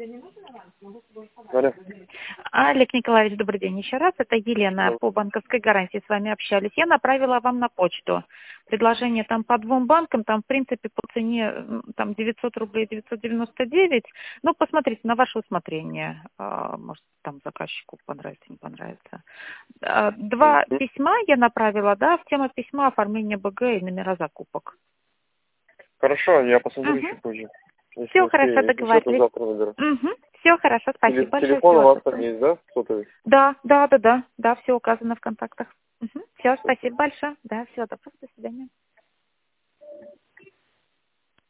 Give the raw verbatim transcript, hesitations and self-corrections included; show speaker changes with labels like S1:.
S1: Алло.
S2: Олег Николаевич, добрый день еще раз. Это Елена
S1: Да.
S2: по банковской гарантии с вами общались. Я направила вам на почту предложение там по двум банкам, там в принципе по цене м, там девятьсот рублей девятьсот девяносто девять. Ну, посмотрите на ваше усмотрение. А, Может, там заказчику понравится, не понравится. А, Два
S1: Мгм.
S2: письма я направила, да, в тему письма оформления БГ и номера закупок.
S1: Хорошо, я посмотрю чуть позже. Если
S2: Все хорошо,
S1: успею, если что, то
S2: договорились.
S1: завтра наберу.
S2: Все хорошо,
S1: Теле-
S2: спасибо большое.
S1: телефон у
S2: Всего
S1: вас там
S2: доброго.
S1: есть, да? Сотовый?
S2: Да, да, да, да, да, все указано в контактах. Все,
S1: Супер.
S2: спасибо большое. Да, всего доброго, до свидания.